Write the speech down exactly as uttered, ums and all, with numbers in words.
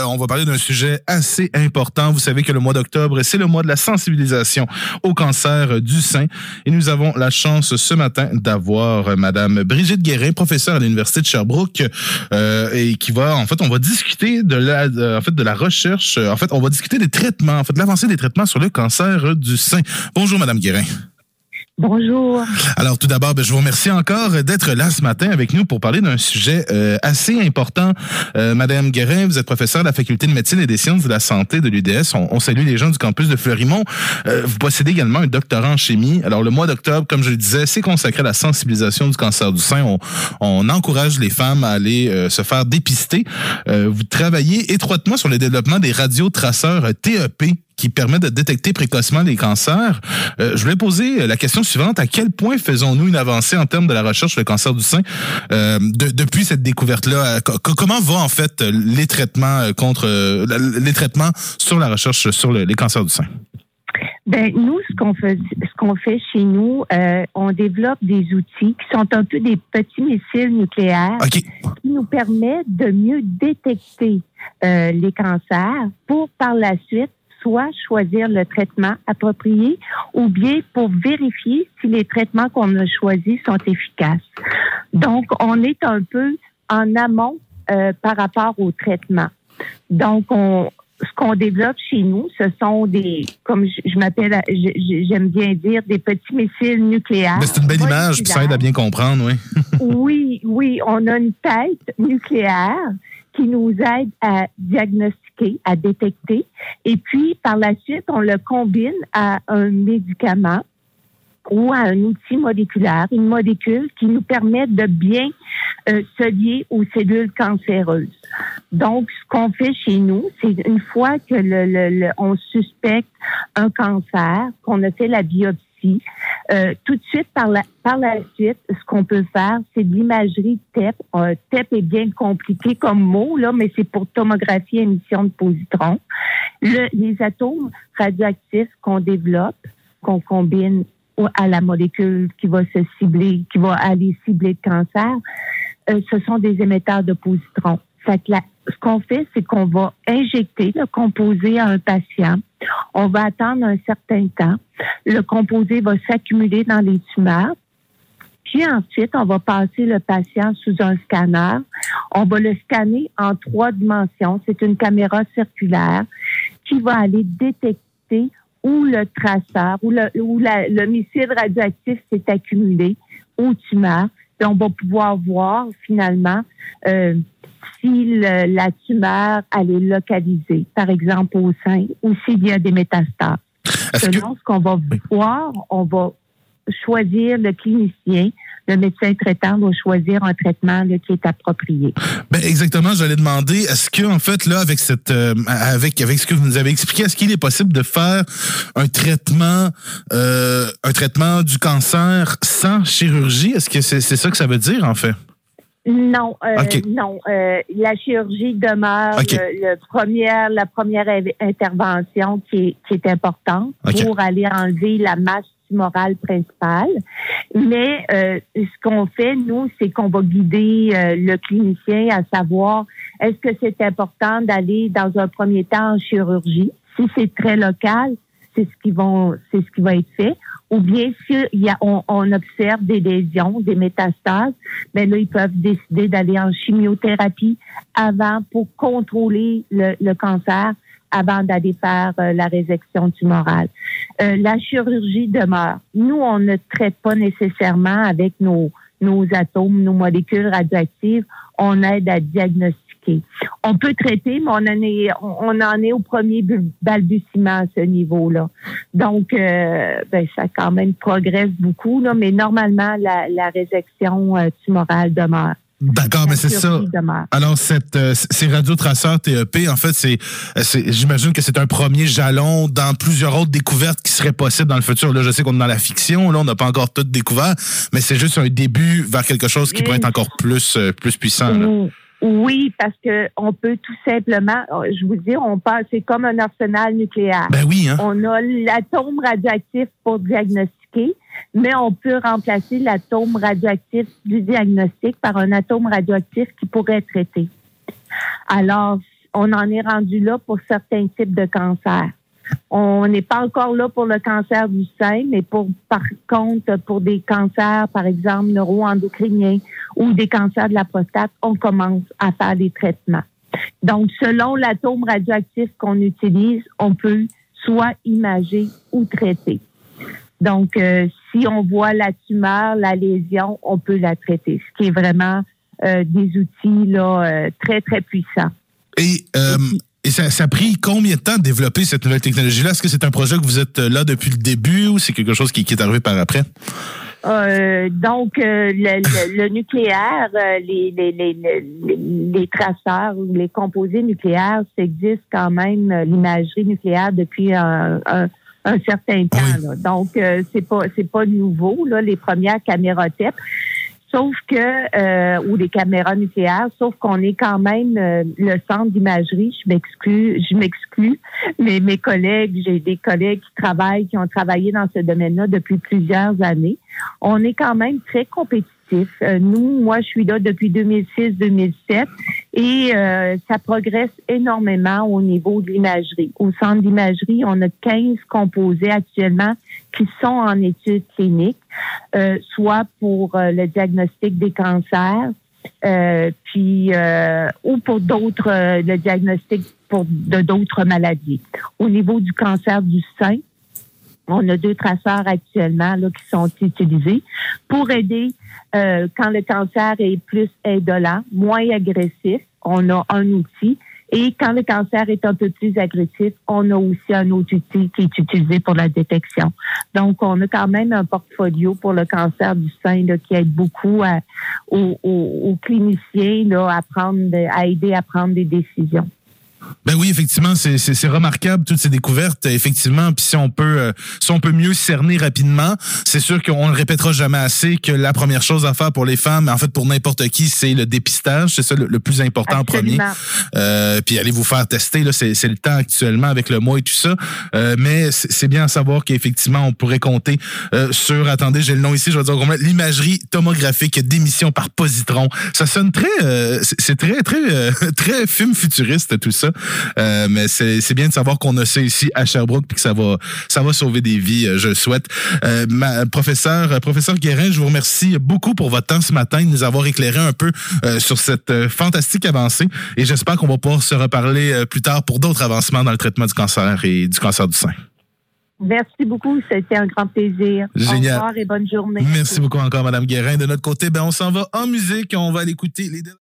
on va parler d'un sujet assez important. Vous savez que le mois d'octobre, c'est le mois de la sensibilisation au cancer du sein. Et nous avons la chance ce matin d'avoir Madame Brigitte Guérin, professeure à l'Université de Sherbrooke, euh, et qui va, en fait, on va discuter de la, de, en fait, de la recherche. En fait, on va discuter des traitements, en fait, de l'avancée des traitements sur le cancer du sein. Bonjour, Madame Guérin. Bonjour. Alors, tout d'abord, ben, je vous remercie encore d'être là ce matin avec nous pour parler d'un sujet euh, assez important. Euh, Madame Guérin, vous êtes professeure de la Faculté de médecine et des sciences de la santé de l'U D S. On, on salue les gens du campus de Fleurimont. Euh, vous possédez également un doctorat en chimie. Alors, le mois d'octobre, comme je le disais, c'est consacré à la sensibilisation du cancer du sein. On, on encourage les femmes à aller euh, se faire dépister. Euh, vous travaillez étroitement sur le développement des radiotraceurs T E P qui permet de détecter précocement les cancers. Euh, je voulais poser la question suivante. À quel point faisons-nous une avancée en termes de la recherche sur le cancer du sein euh, de, depuis cette découverte-là? C- comment va en fait les traitements contre les traitements sur la recherche sur le, les cancers du sein? Ben nous, ce qu'on fait, ce qu'on fait chez nous, euh, on développe des outils qui sont un peu des petits missiles nucléaires okay. qui nous permettent de mieux détecter euh, les cancers pour par la suite soit choisir le traitement approprié ou bien pour vérifier si les traitements qu'on a choisis sont efficaces. Donc, on est un peu en amont euh, par rapport au traitement. Donc, on, ce qu'on développe chez nous, ce sont des, comme je, je m'appelle, je, j'aime bien dire, des petits missiles nucléaires. Mais c'est une belle image, puis ça aide à bien comprendre, oui. oui, oui, on a une tête nucléaire qui nous aide à diagnostiquer, à détecter. Et puis, par la suite, on le combine à un médicament ou à un outil moléculaire, une molécule qui nous permet de bien euh, se lier aux cellules cancéreuses. Donc, ce qu'on fait chez nous, c'est une fois que le, le, le, on suspecte un cancer, qu'on a fait la biopsie, Euh, tout de suite, par la, par la suite, ce qu'on peut faire, c'est de l'imagerie T E P. Euh, T E P est bien compliqué comme mot, là, mais c'est pour tomographie émission de positrons. Le, les atomes radioactifs qu'on développe, qu'on combine à la molécule qui va se cibler, qui va aller cibler le cancer, euh, ce sont des émetteurs de positrons. Fait que la, ce qu'on fait, c'est qu'on va injecter le composé à un patient. On va attendre un certain temps. Le composé va s'accumuler dans les tumeurs. Puis ensuite, on va passer le patient sous un scanner. On va le scanner en trois dimensions. C'est une caméra circulaire qui va aller détecter où le traceur, où le, où la, le missile radioactif s'est accumulé aux tumeurs. Puis on va pouvoir voir finalement euh, si le, la tumeur elle est localisée, par exemple au sein, ou s'il y a des métastases. Est-ce Selon que... ce qu'on va voir, on va choisir le clinicien, le médecin traitant va choisir un traitement là, qui est approprié. Ben exactement, j'allais demander, est-ce que en fait là avec cette euh, avec avec ce que vous nous avez expliqué, est-ce qu'il est possible de faire un traitement euh, un traitement du cancer sans chirurgie? Est-ce que c'est c'est ça que ça veut dire en fait? Non, euh, okay. non. Euh, la chirurgie demeure okay. le, le première, la première intervention qui est, qui est importante okay. pour aller enlever la masse tumorale principale. Mais euh, ce qu'on fait, nous, c'est qu'on va guider euh, le clinicien à savoir est-ce que c'est important d'aller dans un premier temps en chirurgie. Si c'est très local, c'est ce qui vont, c'est ce qui va être fait. Ou bien si il y a, on, on observe des lésions, des métastases, ben là ils peuvent décider d'aller en chimiothérapie avant pour contrôler le, le cancer, avant d'aller faire euh, la résection tumorale. Euh, la chirurgie demeure. Nous, on ne traite pas nécessairement avec nos nos atomes, nos molécules radioactives. On aide à diagnostiquer. On peut traiter, mais on en est, on en est au premier balbutiement à ce niveau-là. Donc, euh, ben, ça quand même progresse beaucoup, là, mais normalement, la, la résection euh, tumorale demeure. D'accord, mais c'est ça. Demeure. Alors, cette, euh, ces radiotraceurs T E P, en fait, c'est, c'est, j'imagine que c'est un premier jalon dans plusieurs autres découvertes qui seraient possibles dans le futur. Là, je sais qu'on est dans la fiction, là, on n'a pas encore tout découvert, mais c'est juste un début vers quelque chose qui pourrait être encore plus, euh, plus puissant. Là. Oui, parce que on peut tout simplement, je vous dis, on passe, c'est comme un arsenal nucléaire. Ben oui, hein. On a l'atome radioactif pour diagnostiquer, mais on peut remplacer l'atome radioactif du diagnostic par un atome radioactif qui pourrait traiter. Alors, on en est rendu là pour certains types de cancers. On n'est pas encore là pour le cancer du sein, mais pour, par contre, pour des cancers, par exemple, neuro-endocriniens ou des cancers de la prostate, on commence à faire des traitements. Donc, selon l'atome radioactif qu'on utilise, on peut soit imager ou traiter. Donc, euh, si on voit la tumeur, la lésion, on peut la traiter, ce qui est vraiment euh, des outils là euh, très, très puissants. Et, euh, et ça, ça a pris combien de temps de développer cette nouvelle technologie-là? Est-ce que c'est un projet que vous êtes là depuis le début ou c'est quelque chose qui, qui est arrivé par après? Euh, donc, euh, le, le, le nucléaire, euh, les, les, les, les, les traceurs ou les composés nucléaires, ça existe quand même, euh, l'imagerie nucléaire depuis un, un, un certain temps. Oui. Là. Donc, euh, c'est pas c'est pas nouveau, là, les premières caméras T E P. Sauf que, euh, ou des caméras nucléaires, sauf qu'on est quand même euh, le centre d'imagerie. Je m'exclus, je m'exclus, mais mes collègues, j'ai des collègues qui travaillent, qui ont travaillé dans ce domaine-là depuis plusieurs années. On est quand même très compétitifs. Euh, nous, moi, je suis là depuis deux mille six deux mille sept et euh, ça progresse énormément au niveau de l'imagerie. Au centre d'imagerie, on a quinze composés actuellement qui sont en études cliniques, euh, soit pour euh, le diagnostic des cancers, euh, puis euh, ou pour d'autres, euh, le diagnostic pour de d'autres maladies. Au niveau du cancer du sein, on a deux traceurs actuellement là qui sont utilisés pour aider euh, quand le cancer est plus indolent, moins agressif. On a un outil. Et quand le cancer est un peu plus agressif, on a aussi un autre outil qui est utilisé pour la détection. Donc, on a quand même un portfolio pour le cancer du sein là, qui aide beaucoup à, aux, aux, aux cliniciens là, à, prendre, à aider à prendre des décisions. Ben oui, effectivement, c'est, c'est, c'est remarquable toutes ces découvertes, effectivement. Puis si on peut, euh, si on peut mieux cerner rapidement, c'est sûr qu'on ne répétera jamais assez que la première chose à faire pour les femmes, en fait pour n'importe qui, c'est le dépistage. C'est ça le, le plus important. Absolument. En premier. Euh, puis allez vous faire tester là, c'est, c'est le temps actuellement avec le mois et tout ça. Euh, mais c'est, c'est bien à savoir qu'effectivement on pourrait compter euh, sur, attendez, j'ai le nom ici, je vais dire comment, l'imagerie tomographique d'émission par positron. Ça sonne très, euh, c'est, c'est très très euh, très film futuriste tout ça. Euh, mais c'est, c'est bien de savoir qu'on a ça ici à Sherbrooke puis que ça va, ça va sauver des vies, je le souhaite. Euh, ma, professeur, professeur Guérin, je vous remercie beaucoup pour votre temps ce matin, de nous avoir éclairé un peu euh, sur cette euh, fantastique avancée et j'espère qu'on va pouvoir se reparler euh, plus tard pour d'autres avancements dans le traitement du cancer et du cancer du sein. Merci beaucoup, c'était un grand plaisir. Génial. Au revoir et bonne journée. Merci beaucoup encore, Madame Guérin. De notre côté, ben, on s'en va en musique, on va aller écouter les